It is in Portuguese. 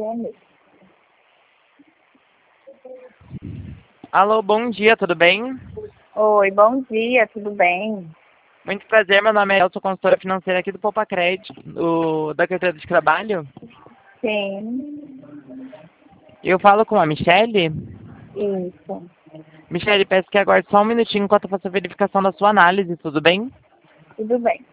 Gomes. Alô, bom dia, tudo bem? Oi, bom dia, tudo bem? Muito prazer, meu nome é El, sou consultora financeira aqui do Poupa Crédito, da carteira de trabalho. Sim, Eu falo com a Michele. isso, Michele, peço que aguarde só um minutinho enquanto eu faço a verificação da sua análise, tudo bem? tudo bem.